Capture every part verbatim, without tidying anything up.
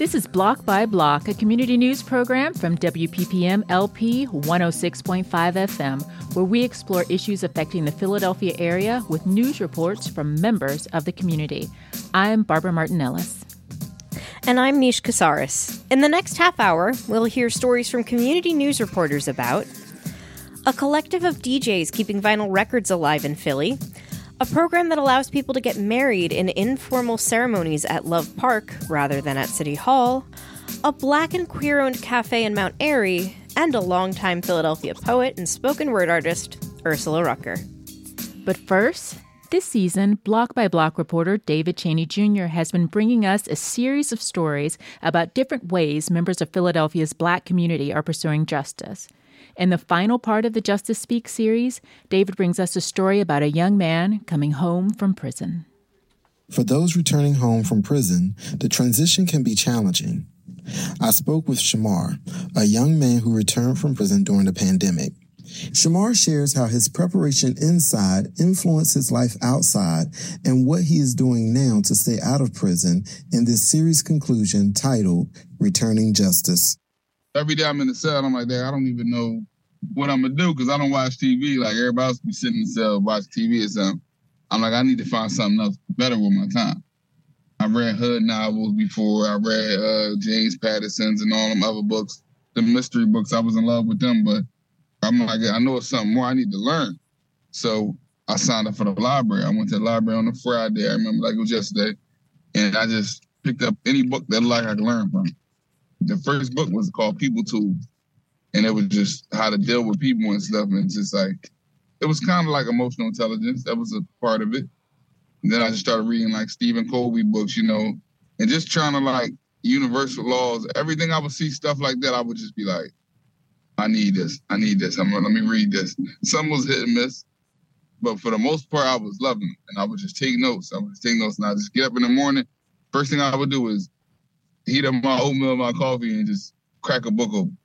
This is Block by Block, a community news program from W P P M L P one oh six point five F M, where we explore issues affecting the Philadelphia area with news reports from members of the community. I'm Barbara Martin-Ellis. And I'm Nish Casares. In the next half hour, we'll hear stories from community news reporters about a collective of D Js keeping vinyl records alive in Philly, a program that allows people to get married in informal ceremonies at Love Park rather than at City Hall, a black and queer-owned cafe in Mount Airy, and a longtime Philadelphia poet and spoken word artist, Ursula Rucker. But first, this season, Block by Block reporter David Cheney Junior has been bringing us a series of stories about different ways members of Philadelphia's Black community are pursuing justice. In the final part of the Justice Speak series, David brings us a story about a young man coming home from prison. For those returning home from prison, the transition can be challenging. I spoke with Shamar, a young man who returned from prison during the pandemic. Shamar shares how his preparation inside influenced his life outside and what he is doing now to stay out of prison in this series conclusion titled Returning Justice. Every day I'm in the cell, I'm like, Dad, I don't even know what I'm going to do because I don't watch T V. Like everybody else be sitting in the cell, watch T V or something. I'm like, I need to find something else better with my time. I read Hood novels before. I read uh, James Patterson's and all them other books, the mystery books. I was in love with them, but I'm like, I know it's something more I need to learn. So I signed up for the library. I went to the library on a Friday. I remember like it was yesterday. And I just picked up any book that like I could learn from. The first book was called People Tools, and it was just how to deal with people and stuff. And just like, it was kind of like emotional intelligence. That was a part of it. And then I just started reading like Stephen Covey books, you know, and just trying to like universal laws. Everything I would see stuff like that, I would just be like, I need this. I need this. I'm gonna, let me read this. Some was hit and miss, but for the most part, I was loving it. And I would just take notes. I would just take notes, and I just get up in the morning. First thing I would do is heat up my oatmeal, my coffee, and just crack a book open.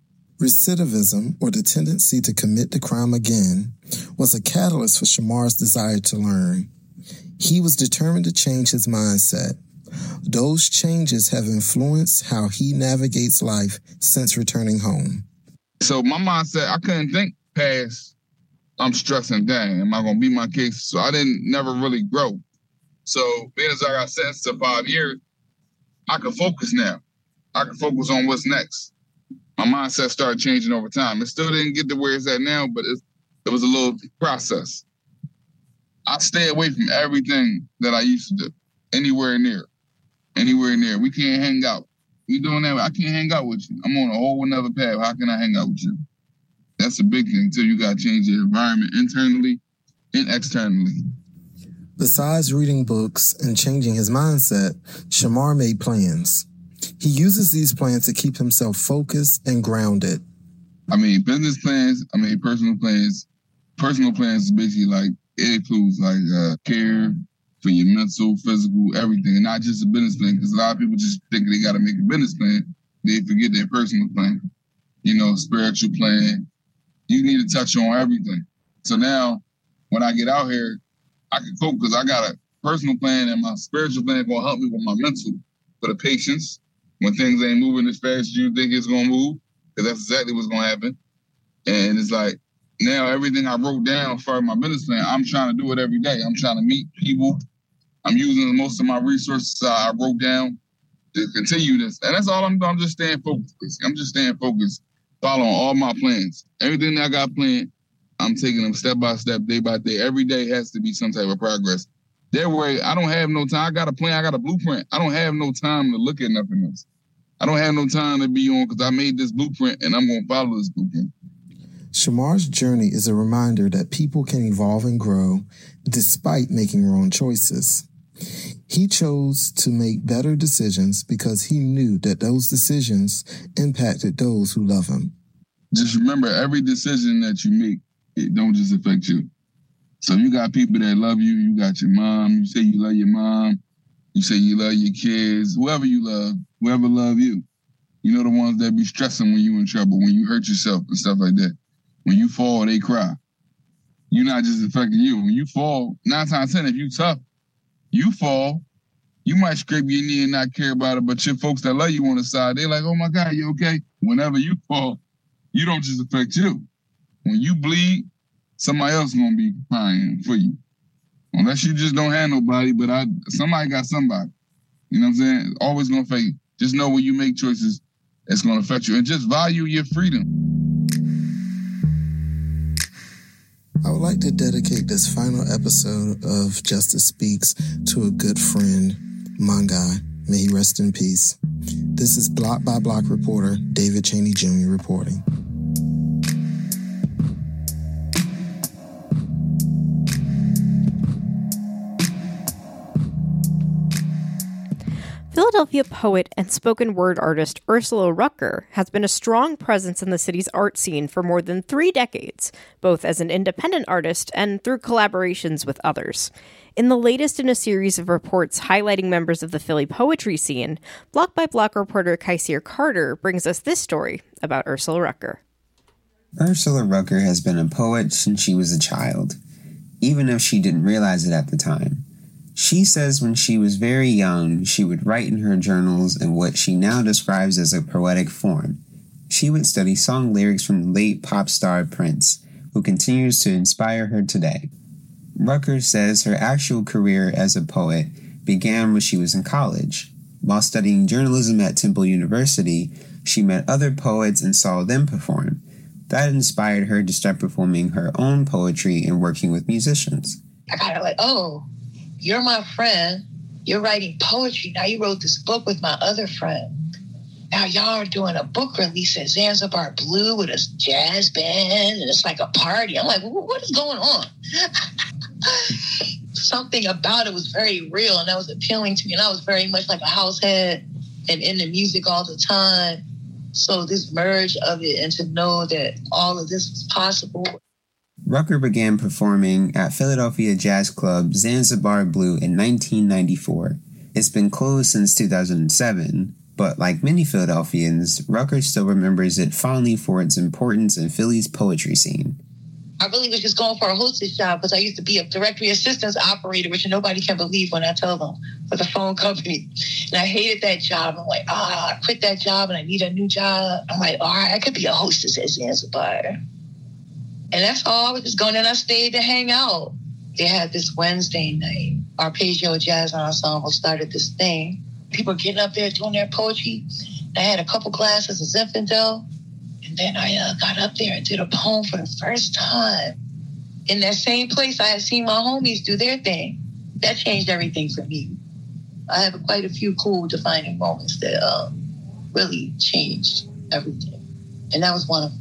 Recidivism, or the tendency to commit the crime again, was a catalyst for Shamar's desire to learn. He was determined to change his mindset. Those changes have influenced how he navigates life since returning home. So my mindset, I couldn't think past, I'm stressing, dang, am I going to beat my case? So I didn't never really grow. So being as I got sentenced to five years, I could focus now. I can focus on what's next. My mindset started changing over time. It still didn't get to where it's at now, but it, it was a little process. I stay away from everything that I used to do, anywhere near, anywhere near. We can't hang out. You doing that? I can't hang out with you. I'm on a whole another path. How can I hang out with you? That's a big thing, too. You got to change your environment internally and externally. Besides reading books and changing his mindset, Shamar made plans. He uses these plans to keep himself focused and grounded. I mean, business plans, I mean, personal plans. Personal plans is basically like, it includes like uh, care for your mental, physical, everything, and not just a business plan, because a lot of people just think they got to make a business plan. They forget their personal plan. You know, spiritual plan. You need to touch on everything. So now, when I get out here, I can cope because I got a personal plan and my spiritual plan going to help me with my mental, for the patience. When things ain't moving as fast as you think it's going to move, because that's exactly what's going to happen. And it's like, now everything I wrote down for my business plan, I'm trying to do it every day. I'm trying to meet people. I'm using most of my resources I wrote down to continue this. And that's all I'm doing. I'm just staying focused. I'm just staying focused, following all my plans. Everything that I got planned, I'm taking them step by step, day by day. Every day has to be some type of progress. That way, I don't have no time. I got a plan. I got a blueprint. I don't have no time to look at nothing else. I don't have no time to be on because I made this blueprint and I'm going to follow this blueprint. Shamar's journey is a reminder that people can evolve and grow despite making wrong choices. He chose to make better decisions because he knew that those decisions impacted those who love him. Just remember, every decision that you make, it don't just affect you. So you got people that love you. You got your mom. You say you love your mom. You say you love your kids. Whoever you love, whoever love you. You know, the ones that be stressing when you in trouble, when you hurt yourself and stuff like that. When you fall, they cry. You're not just affecting you. When you fall, nine times ten, if you tough, you fall, You might scrape your knee and not care about it, but your folks that love you on the side, they're like, oh my God, you okay? Whenever you fall, you don't just affect you. When you bleed, somebody else is going to be crying for you. Unless you just don't have nobody, but I somebody got somebody. You know what I'm saying? Always going to affect you. Just know when you make choices, it's going to affect you. And just value your freedom. I would like to dedicate this final episode of Justice Speaks to a good friend, Mangai. May he rest in peace. This is Block by Block reporter David Cheney Junior reporting. Philadelphia poet and spoken word artist Ursula Rucker has been a strong presence in the city's art scene for more than three decades, both as an independent artist and through collaborations with others. In the latest in a series of reports highlighting members of the Philly poetry scene, Block by Block reporter Kysir Carter brings us this story about Ursula Rucker. Ursula Rucker has been a poet since she was a child, even if she didn't realize it at the time. She says when she was very young, she would write in her journals in what she now describes as a poetic form. She would study song lyrics from the late pop star Prince, who continues to inspire her today. Rucker says her actual career as a poet began when she was in college. While studying journalism at Temple University, she met other poets and saw them perform. That inspired her to start performing her own poetry and working with musicians. I got it like, oh, you're my friend. You're writing poetry. Now you wrote this book with my other friend. Now y'all are doing a book release at Zanzibar Blue with a jazz band, and it's like a party. I'm like, what is going on? Something about it was very real, and that was appealing to me. And I was very much like a house head and into music all the time. So this merge of it, and to know that all of this was possible. Rucker began performing at Philadelphia jazz club Zanzibar Blue in nineteen ninety-four. It's been closed since two thousand seven, but like many Philadelphians, Rucker still remembers it fondly for its importance in Philly's poetry scene. I really was just going for a hostess job because I used to be a directory assistance operator, which nobody can believe when I tell them, for the phone company. And I hated that job. I'm like, ah, I quit that job and I need a new job. I'm like, all right, I could be a hostess at Zanzibar. And that's all. I was just going, and I stayed to hang out. They had this Wednesday night. Arpeggio Jazz Ensemble started this thing. People were getting up there doing their poetry. I had a couple glasses of Zinfandel. And then I uh, got up there and did a poem for the first time. In that same place, I had seen my homies do their thing. That changed everything for me. I have quite a few cool defining moments that um, really changed everything. And that was one of them.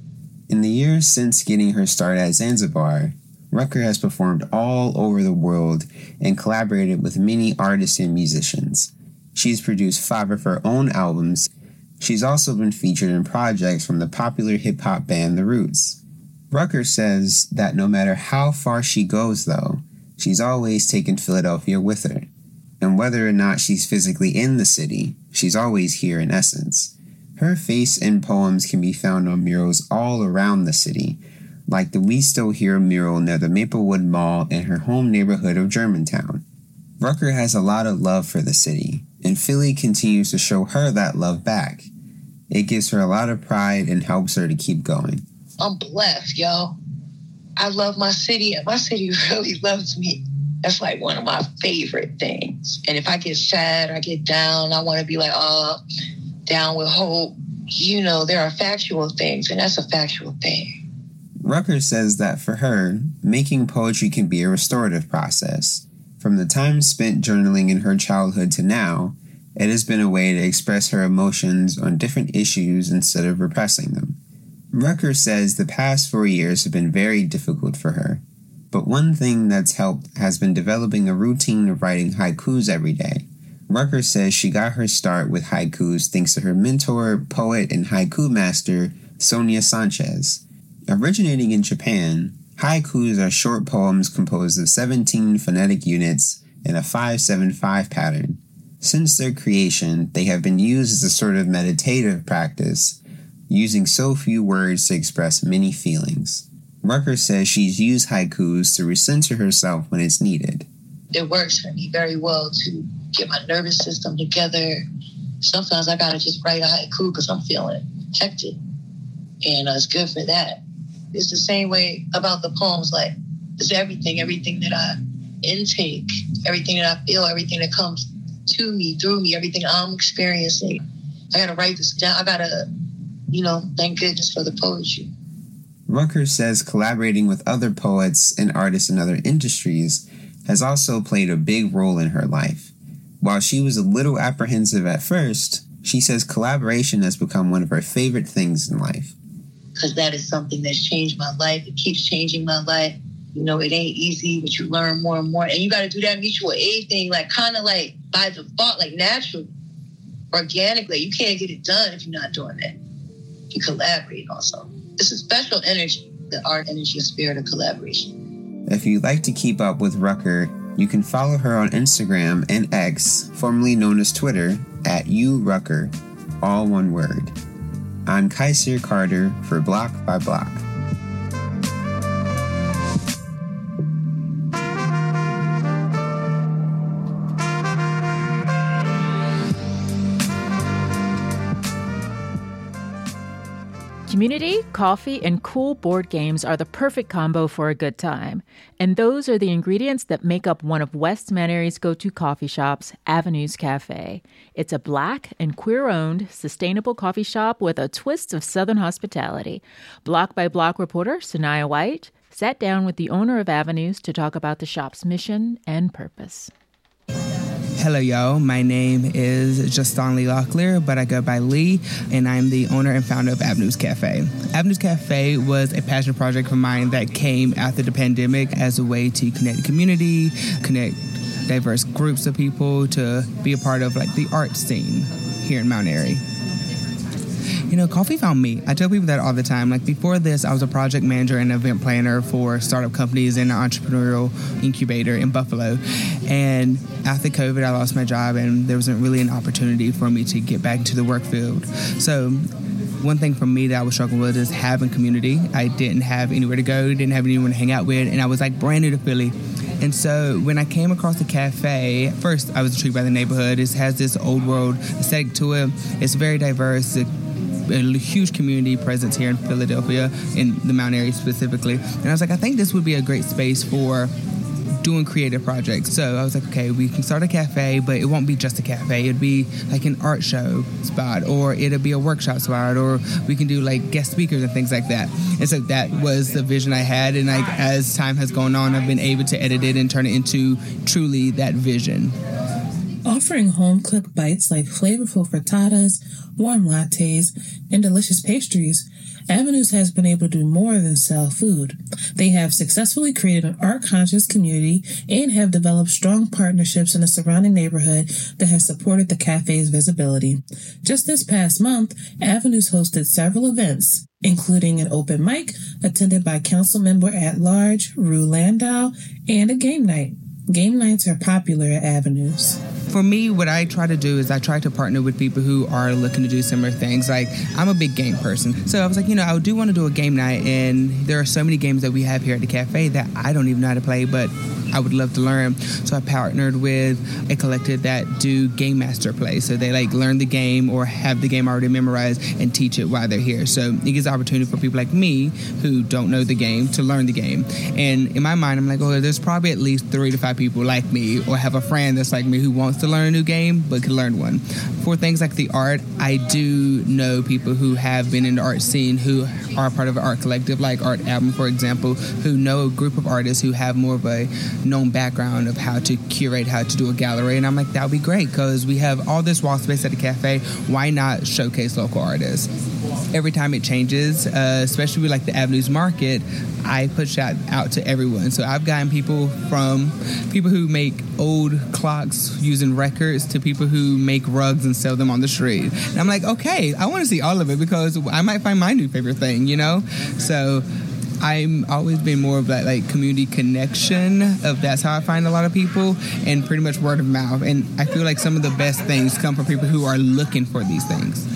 In the years since getting her start at Zanzibar, Rucker has performed all over the world and collaborated with many artists and musicians. She's produced five of her own albums. She's also been featured in projects from the popular hip-hop band The Roots. Rucker says that no matter how far she goes, though, she's always taken Philadelphia with her. And whether or not she's physically in the city, she's always here in essence. Her face and poems can be found on murals all around the city, like the We Still Here mural near the Maplewood Mall in her home neighborhood of Germantown. Rucker has a lot of love for the city, and Philly continues to show her that love back. It gives her a lot of pride and helps her to keep going. I'm blessed, yo. I love my city, and my city really loves me. That's like one of my favorite things. And if I get sad or I get down, I want to be like, oh, down with hope. You know, there are factual things, and that's a factual thing. Rucker says that for her, making poetry can be a restorative process. From the time spent journaling in her childhood to now, it has been a way to express her emotions on different issues instead of repressing them. Rucker says the past four years have been very difficult for her, but one thing that's helped has been developing a routine of writing haikus every day. Rucker says she got her start with haikus thanks to her mentor, poet, and haiku master, Sonia Sanchez. Originating in Japan, haikus are short poems composed of seventeen phonetic units in a five seven five pattern. Since their creation, they have been used as a sort of meditative practice, using so few words to express many feelings. Rucker says she's used haikus to recenter herself when it's needed. It works for me very well to get my nervous system together. Sometimes I gotta just write a haiku because I'm feeling hectic. And uh, it's good for that. It's the same way about the poems. Like, it's everything, everything that I intake, everything that I feel, everything that comes to me, through me, everything I'm experiencing. I gotta write this down. I gotta, you know, thank goodness for the poetry. Rucker says collaborating with other poets and artists in other industries has also played a big role in her life. While she was a little apprehensive at first, she says collaboration has become one of her favorite things in life. Because that is something that's changed my life. It keeps changing my life. You know, it ain't easy, but you learn more and more. And you got to do that mutual aid thing, like kind of like by default, like naturally, organically. You can't get it done if you're not doing that. You collaborate also. It's a special energy, the art energy, a spirit of collaboration. If you'd like to keep up with Rucker, you can follow her on Instagram and X, formerly known as Twitter, at urucker, all one word. I'm Kaiser Carter for Block by Block. Community, coffee, and cool board games are the perfect combo for a good time. And those are the ingredients that make up one of West Manery's go-to coffee shops, Avenues Cafe. It's a Black and queer-owned, sustainable coffee shop with a twist of Southern hospitality. Block by Block reporter Sanaya White sat down with the owner of Avenues to talk about the shop's mission and purpose. Hello, y'all. My name is Justin Lee Locklear, but I go by Lee, and I'm the owner and founder of Avenues Cafe. Avenues Cafe was a passion project of mine that came after the pandemic as a way to connect the community, connect diverse groups of people to be a part of like the art scene here in Mount Airy. You know, coffee found me. I tell people that all the time. Like before this, I was a project manager and event planner for startup companies in an entrepreneurial incubator in Buffalo. And after COVID, I lost my job and there wasn't really an opportunity for me to get back into the work field. So one thing for me that I was struggling with is having community. I didn't have anywhere to go, didn't have anyone to hang out with, and I was like brand new to Philly. And so when I came across the cafe, first I was intrigued by the neighborhood. It has this old world aesthetic to it. It's very diverse. It, a huge community presence here in Philadelphia, in the Mount Airy specifically. And I was like, I think this would be a great space for doing creative projects. So I was like, okay, we can start a cafe, but it won't be just a cafe. It'd be like an art show spot, or it'll be a workshop spot, or we can do like guest speakers and things like that. And so that was the vision I had. And like as time has gone on, I've been able to edit it and turn it into truly that vision. Offering home-cooked bites like flavorful frittatas, warm lattes, and delicious pastries, Avenues has been able to do more than sell food. They have successfully created an art-conscious community and have developed strong partnerships in the surrounding neighborhood that has supported the cafe's visibility. Just this past month, Avenues hosted several events, including an open mic attended by council member at large Rue Landau and a game night. Game nights are popular at Avenues. For me, what I try to do is I try to partner with people who are looking to do similar things. Like, I'm a big game person. So I was like, you know, I do want to do a game night, and there are so many games that we have here at the cafe that I don't even know how to play, but I would love to learn. So I partnered with a collective that do game master play. So they like learn the game or have the game already memorized and teach it while they're here. So it gives opportunity for people like me who don't know the game to learn the game. And in my mind, I'm like, oh, there's probably at least three to five people like me or have a friend that's like me who wants to learn a new game but can learn one. For things like the art, I do know people who have been in the art scene who are part of an art collective, like Art Album, for example, who know a group of artists who have more of a known background of how to curate, how to do a gallery. And I'm like, that would be great because we have all this wall space at the cafe. Why not showcase local artists? Every time it changes, uh, especially with like the Avenues Market, I push that out to everyone. So I've gotten people from people who make old clocks using records to people who make rugs and sell them on the street. And I'm like, okay, I want to see all of it because I might find my new favorite thing, you know? So I'm always been more of that like community connection of that's how I find a lot of people, and pretty much word of mouth. And I feel like some of the best things come from people who are looking for these things.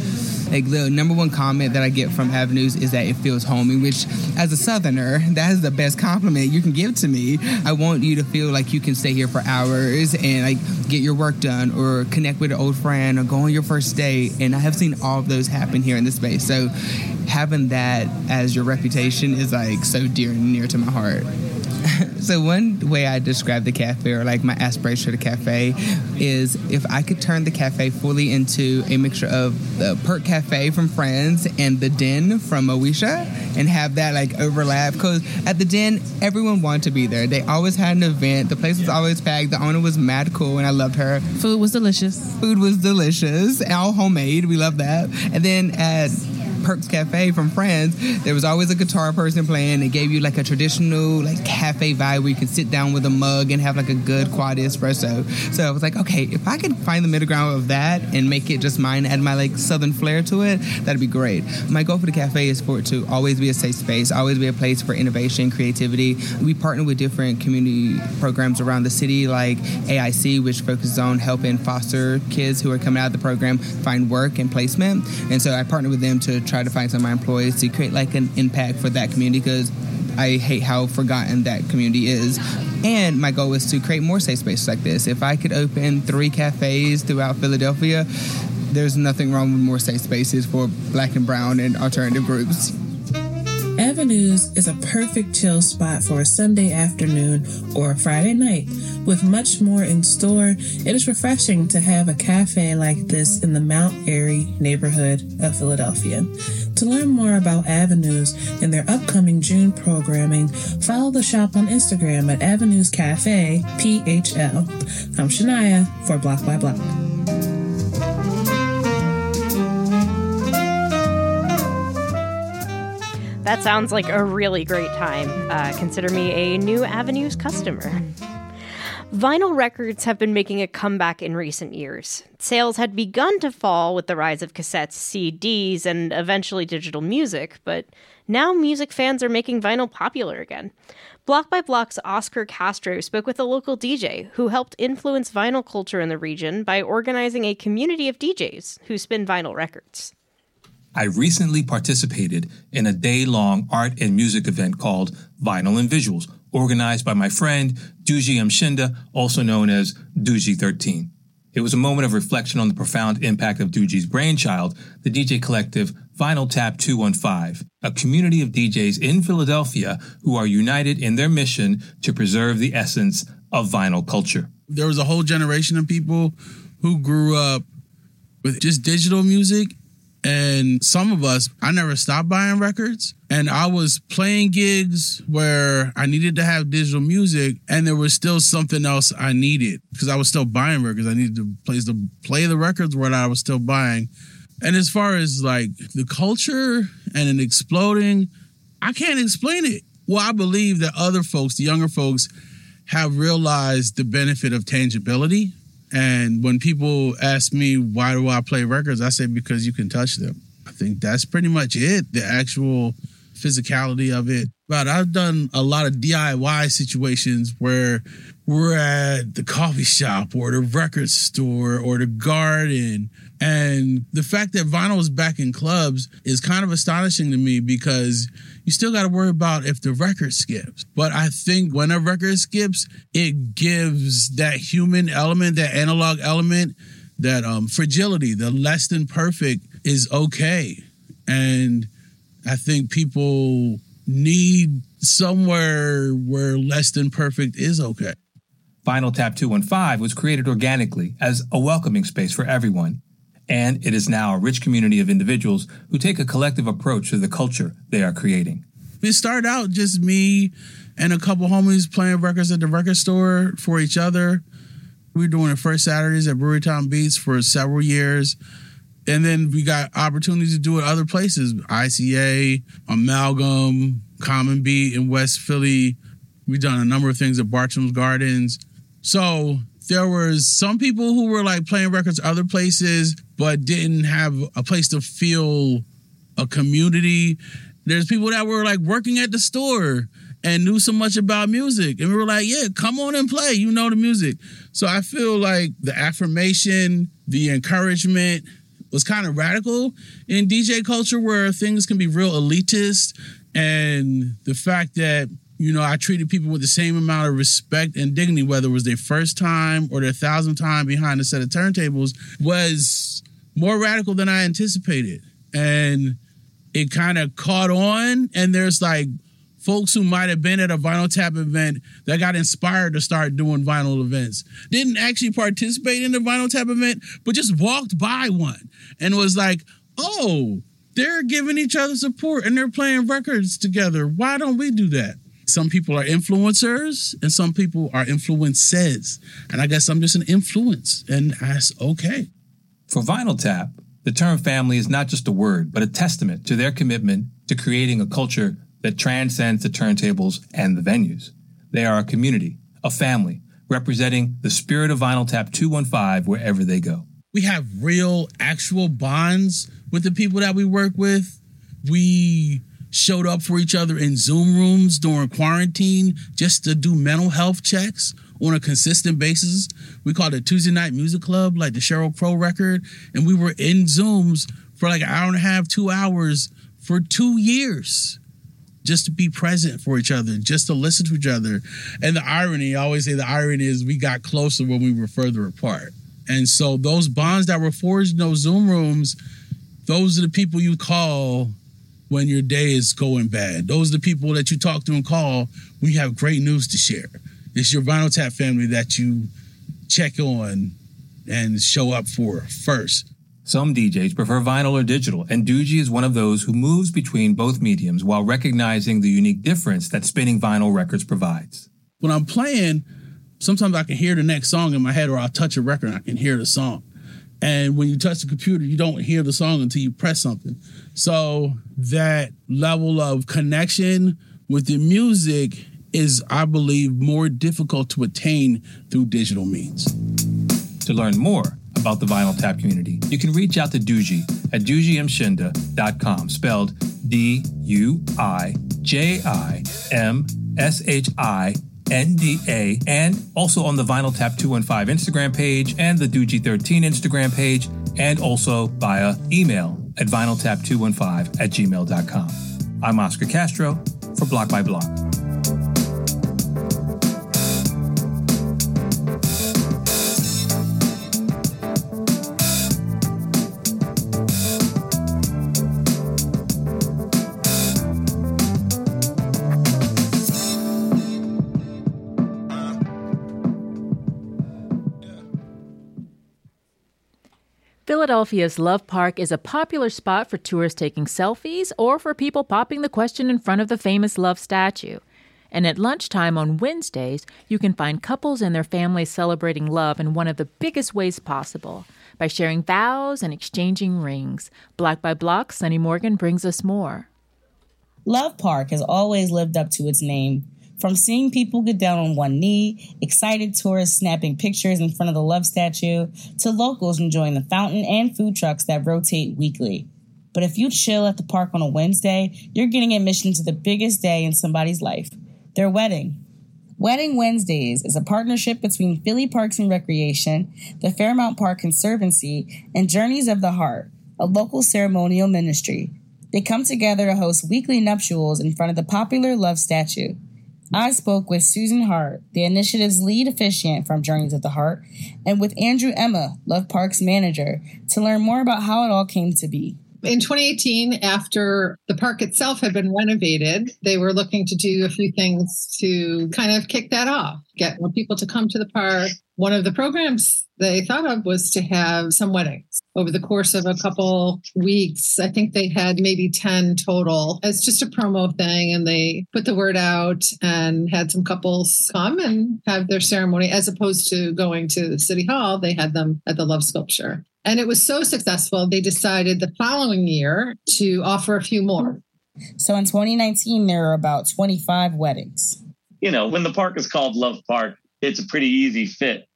Like, the number one comment that I get from Avenues is that it feels homey, which, as a Southerner, that is the best compliment you can give to me. I want you to feel like you can stay here for hours and, like, get your work done or connect with an old friend or go on your first date. And I have seen all of those happen here in this space. So having that as your reputation is, like, so dear and near to my heart. So one way I describe the cafe, or like my aspiration for the cafe, is if I could turn the cafe fully into a mixture of the Perk Cafe from Friends and the Den from Moesha, and have that like overlap. Because at the Den, everyone wanted to be there. They always had an event. The place was always packed. The owner was mad cool, and I loved her. Food was delicious. Food was delicious. All homemade. We love that. And then at Perks Cafe from Friends, there was always a guitar person playing. It gave you like a traditional like cafe vibe where you could sit down with a mug and have like a good quality espresso. So I was like, okay, if I could find the middle ground of that and make it just mine, add my like southern flair to it, that'd be great. My goal for the cafe is for it to always be a safe space, always be a place for innovation, creativity. We partner with different community programs around the city, like A I C, which focuses on helping foster kids who are coming out of the program find work and placement. And so I partner with them to try to find some of my employees to create like an impact for that community, because I hate how forgotten that community is. And my goal is to create more safe spaces like this. If I could open three cafes throughout Philadelphia, there's nothing wrong with more safe spaces for Black and brown and alternative groups. Avenues is a perfect chill spot for a Sunday afternoon or a Friday night. With much more in store, it is refreshing to have a cafe like this in the Mount Airy neighborhood of Philadelphia. To learn more about Avenues and their upcoming June programming, follow the shop on Instagram at Avenues Cafe P H L. I'm Shania for Block by Block. That sounds like a really great time. Uh, consider me a new Avenues customer. Vinyl records have been making a comeback in recent years. Sales had begun to fall with the rise of cassettes, C Ds, and eventually digital music, but now music fans are making vinyl popular again. Block by Block's Oscar Castro spoke with a local D J who helped influence vinyl culture in the region by organizing a community of D Js who spin vinyl records. I recently participated in a day-long art and music event called Vinyl and Visuals, organized by my friend Duji Mshinda, also known as Duji thirteen. It was a moment of reflection on the profound impact of Duji's brainchild, the D J collective Vinyl Tap two one five, a community of D Js in Philadelphia who are united in their mission to preserve the essence of vinyl culture. There was a whole generation of people who grew up with just digital music. And some of us, I never stopped buying records. And I was playing gigs where I needed to have digital music, and there was still something else I needed because I was still buying records. I needed a place to play the records where I was still buying. And as far as like the culture and it exploding, I can't explain it. Well, I believe that other folks, the younger folks, have realized the benefit of tangibility. And when people ask me, why do I play records? I say, because you can touch them. I think that's pretty much it, the actual physicality of it. But I've done a lot of D I Y situations where we're at the coffee shop or the record store or the garden. And the fact that vinyl is back in clubs is kind of astonishing to me because you still got to worry about if the record skips. But I think when a record skips, it gives that human element, that analog element, that um, fragility, the less than perfect is okay. And I think people need somewhere where less than perfect is okay. Vinyl Tap two one five was created organically as a welcoming space for everyone. And it is now a rich community of individuals who take a collective approach to the culture they are creating. It started out just me and a couple homies playing records at the record store for each other. We were doing the first Saturdays at Brewerytown Beats for several years. And then we got opportunities to do it other places. I C A, Amalgam, Common Beat in West Philly. We've done a number of things at Bartram's Gardens. So there was some people who were like playing records other places, but didn't have a place to feel a community. There's people that were like working at the store and knew so much about music. And we were like, yeah, come on and play. You know the music. So I feel like the affirmation, the encouragement was kind of radical in D J culture, where things can be real elitist, and the fact that, you know, I treated people with the same amount of respect and dignity, whether it was their first time or their thousandth time behind a set of turntables, was more radical than I anticipated. And it kind of caught on, and there's like folks who might have been at a Vinyl Tap event that got inspired to start doing vinyl events. Didn't actually participate in the Vinyl Tap event, but just walked by one and was like, oh, they're giving each other support and they're playing records together. Why don't we do that? Some people are influencers and some people are influences. And I guess I'm just an influence, and that's okay. For Vinyl Tap, the term family is not just a word, but a testament to their commitment to creating a culture that transcends the turntables and the venues. They are a community, a family, representing the spirit of Vinyl Tap two one five wherever they go. We have real, actual bonds with the people that we work with. We showed up for each other in Zoom rooms during quarantine just to do mental health checks on a consistent basis. We called it Tuesday Night Music Club, like the Sheryl Crow record. And we were in Zooms for like an hour and a half, two hours for two years. Just to be present for each other, just to listen to each other. And the irony, I always say the irony is we got closer when we were further apart. And so those bonds that were forged in those Zoom rooms, those are the people you call when your day is going bad. Those are the people that you talk to and call when you have great news to share. It's your Vinyl Tap family that you check on and show up for first. Some D Js prefer vinyl or digital, and Doogie is one of those who moves between both mediums while recognizing the unique difference that spinning vinyl records provides. When I'm playing, sometimes I can hear the next song in my head, or I'll touch a record and I can hear the song. And when you touch the computer, you don't hear the song until you press something. So that level of connection with the music is, I believe, more difficult to attain through digital means. To learn more about the Vinyl Tap community, you can reach out to Doogie at doogie mshinda dot com, spelled D U I J I M S H I N D A, and also on the Vinyl Tap two one five Instagram page and the Doogie thirteen Instagram page, and also via email at vinyl tap two one five at gmail dot com. I'm Oscar Castro for Block by Block. Philadelphia's Love Park is a popular spot for tourists taking selfies or for people popping the question in front of the famous Love statue. And at lunchtime on Wednesdays, you can find couples and their families celebrating love in one of the biggest ways possible, by sharing vows and exchanging rings. Block by Block, Sunny Morgan brings us more. Love Park has always lived up to its name. From seeing people get down on one knee, excited tourists snapping pictures in front of the Love statue, to locals enjoying the fountain and food trucks that rotate weekly. But if you chill at the park on a Wednesday, you're getting admission to the biggest day in somebody's life, their wedding. Wedding Wednesdays is a partnership between Philly Parks and Recreation, the Fairmount Park Conservancy, and Journeys of the Heart, a local ceremonial ministry. They come together to host weekly nuptials in front of the popular Love statue. I spoke with Susan Hart, the initiative's lead officiant from Journeys of the Heart, and with Andrew Emma, Love Park's manager, to learn more about how it all came to be. In twenty eighteen, after the park itself had been renovated, they were looking to do a few things to kind of kick that off, get more people to come to the park. One of the programs they thought of was to have some weddings. Over the course of a couple weeks, I think they had maybe ten total. It's just a promo thing, and they put the word out and had some couples come and have their ceremony. As opposed to going to the City Hall, they had them at the Love Sculpture. And it was so successful, they decided the following year to offer a few more. So in twenty nineteen, there are about twenty-five weddings. You know, when the park is called Love Park, it's a pretty easy fit.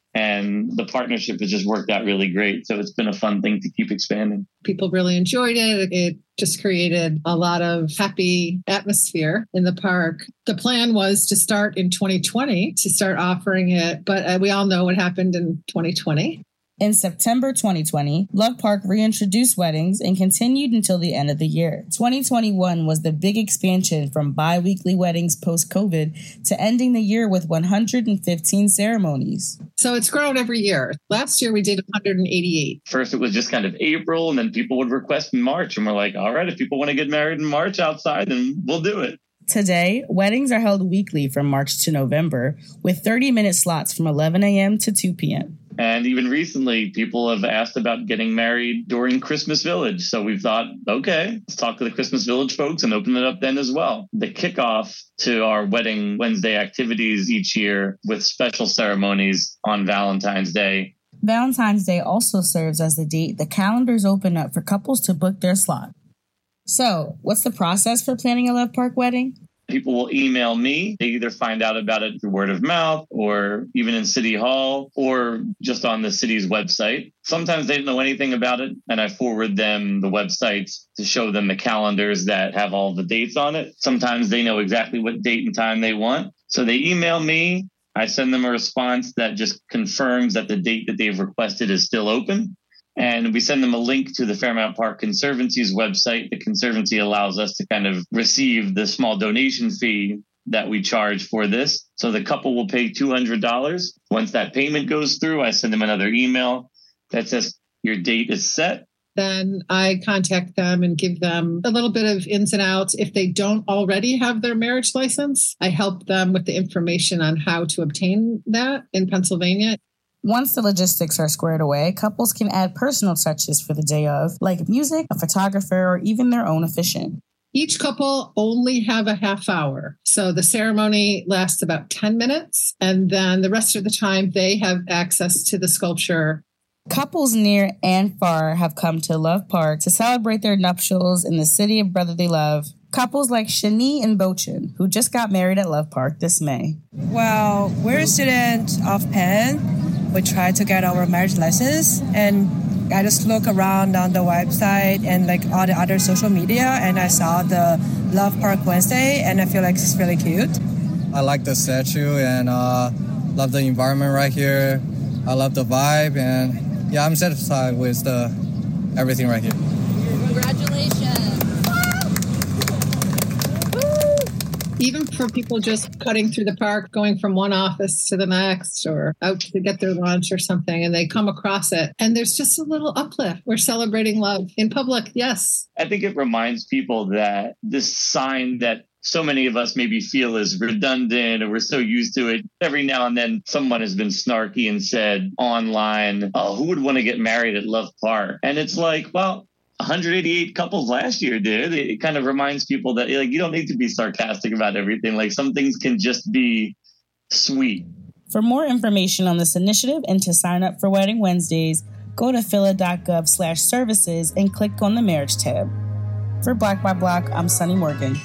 And the partnership has just worked out really great. So it's been a fun thing to keep expanding. People really enjoyed it. It just created a lot of happy atmosphere in the park. The plan was to start in twenty twenty, to start offering it. But uh, we all know what happened in twenty twenty. In September twenty twenty, Love Park reintroduced weddings and continued until the end of the year. twenty twenty-one was the big expansion from bi-weekly weddings post-COVID to ending the year with one hundred fifteen ceremonies. So it's grown every year. Last year we did one hundred eighty-eight. First it was just kind of April, and then people would request in March. And we're like, all right, if people want to get married in March outside, then we'll do it. Today, weddings are held weekly from March to November with thirty-minute slots from eleven a.m. to two p.m. And even recently, people have asked about getting married during Christmas Village. So we've thought, okay, let's talk to the Christmas Village folks and open it up then as well. The kickoff to our Wedding Wednesday activities each year with special ceremonies on Valentine's Day. Valentine's Day also serves as the date the calendars open up for couples to book their slot. So, what's the process for planning a Love Park wedding? People will email me. They either find out about it through word of mouth or even in City Hall or just on the city's website. Sometimes they don't know anything about it, and I forward them the websites to show them the calendars that have all the dates on it. Sometimes they know exactly what date and time they want. So they email me. I send them a response that just confirms that the date that they've requested is still open. And we send them a link to the Fairmount Park Conservancy's website. The Conservancy allows us to kind of receive the small donation fee that we charge for this. So the couple will pay two hundred dollars. Once that payment goes through, I send them another email that says your date is set. Then I contact them and give them a little bit of ins and outs. If they don't already have their marriage license, I help them with the information on how to obtain that in Pennsylvania. Once the logistics are squared away, couples can add personal touches for the day of, like music, a photographer, or even their own officiant. Each couple only have a half hour. So the ceremony lasts about ten minutes, and then the rest of the time they have access to the sculpture. Couples near and far have come to Love Park to celebrate their nuptials in the city of brotherly love. Couples like Shani and Bochin, who just got married at Love Park this May. Well, we're a student of Penn. We try to get our marriage license, and I just look around on the website and like all the other social media, and I saw the Love Park Wednesday, and I feel like it's really cute. I like the statue and uh, love the environment right here. I love the vibe, and yeah, I'm satisfied with the everything right here. Congratulations. Even for people just cutting through the park, going from one office to the next or out to get their lunch or something, and they come across it. And there's just a little uplift. We're celebrating love in public. Yes. I think it reminds people that this sign that so many of us maybe feel is redundant or we're so used to it. Every now and then someone has been snarky and said online, oh, who would want to get married at Love Park? And it's like, well, one hundred eighty-eight couples last year did. It kind of reminds people that like you don't need to be sarcastic about everything. Like some things can just be sweet. For more information on this initiative and to sign up for Wedding Wednesdays, go to phila.gov slash services and click on the marriage tab. For Block by Block, I'm Sunny Morgan.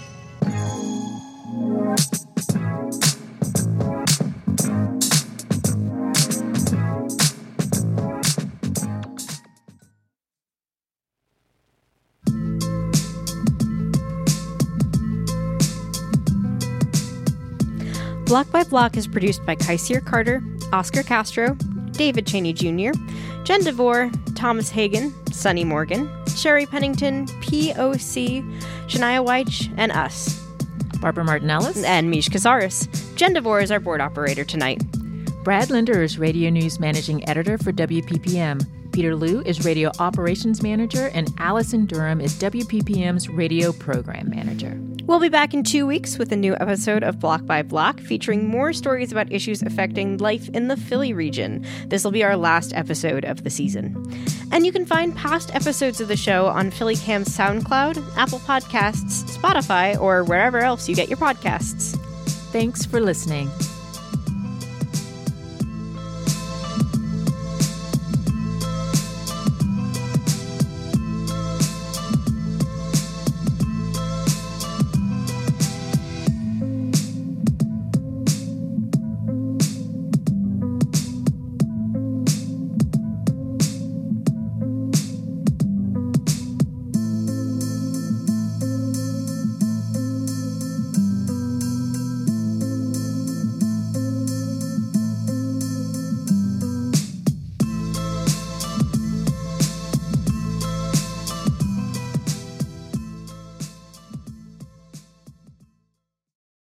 Block by Block is produced by Kaiser Carter, Oscar Castro, David Cheney Junior, Jen DeVore, Thomas Hagen, Sunny Morgan, Sherry Pennington, P O C, Shania Weich, and us. Barbara Martin-Ellis. And Mish Casares. Jen DeVore is our board operator tonight. Brad Linder is Radio News Managing Editor for W P P M. Peter Liu is Radio Operations Manager, and Allison Durham is W P P M's Radio Program Manager. We'll be back in two weeks with a new episode of Block by Block, featuring more stories about issues affecting life in the Philly region. This will be our last episode of the season. And you can find past episodes of the show on Philly Cam's SoundCloud, Apple Podcasts, Spotify, or wherever else you get your podcasts. Thanks for listening.